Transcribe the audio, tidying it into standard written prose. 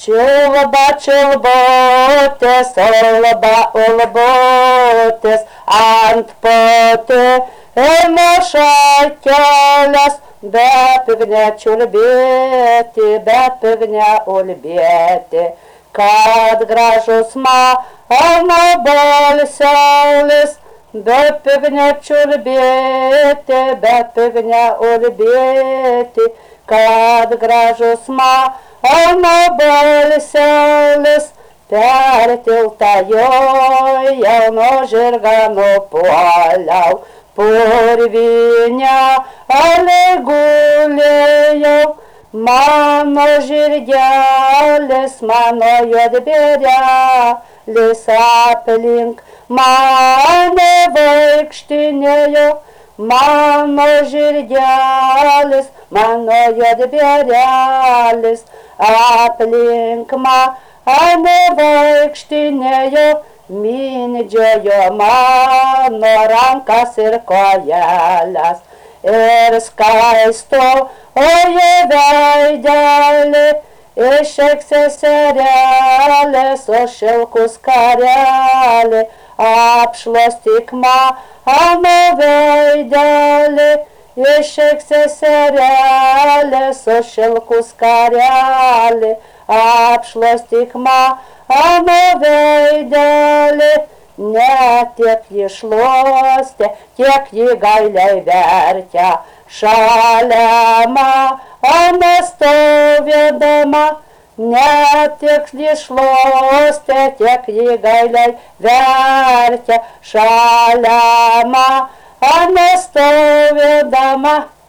Čiulba, čiulbutės, ulba, ulbutės, ant patėnų šakelės, bet pigne čiulbėti, bet pigne ulbėti, kad gražus mano balselis, bet pigne čiulbėti, bet pigne ulbėti, kad gražus mano balselis, per tiltą jauno žirgą nupuoliau, purvinę gulėjau, mano žirgelis, mano juodbėrelis aplink mane vaikštinėjo, mano žirgelis, mano juodbėrelis aplink mane vaikštinėjo, mindžiojo mano rankas ir kojeles ir skaistojo veidelį, išeik seserelė su šilkų skarelį, apšluostyk mano veidelį, išeik seserelė su šilkų skarelį, apšluostyk mano veidelį. Ne tiek jį šluostė, tiek jį gailiai vertė, šalia mano stovėdama. Ne tiek jį šluostė, tiek jį gailiai vertė, šalia mano stovėdama.